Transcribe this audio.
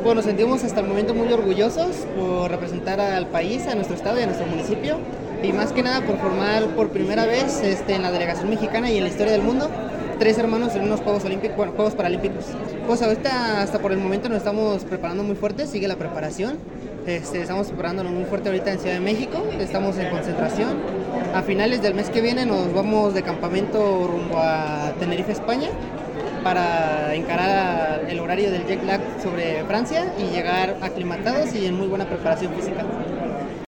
Bueno, nos sentimos hasta el momento muy orgullosos por representar al país, a nuestro estado y a nuestro municipio, y más que nada por formar por primera vez en la delegación mexicana y en la historia del mundo tres hermanos en unos Juegos Olímpicos, bueno, Juegos Paralímpicos. Pues ahorita hasta por el momento nos estamos preparando muy fuerte, sigue la preparación. Estamos preparándonos muy fuerte ahorita en Ciudad de México, estamos en concentración. A finales del mes que viene nos vamos de campamento rumbo a Tenerife, España, para encarar el horario del jet lag sobre Francia y llegar aclimatados y en muy buena preparación física.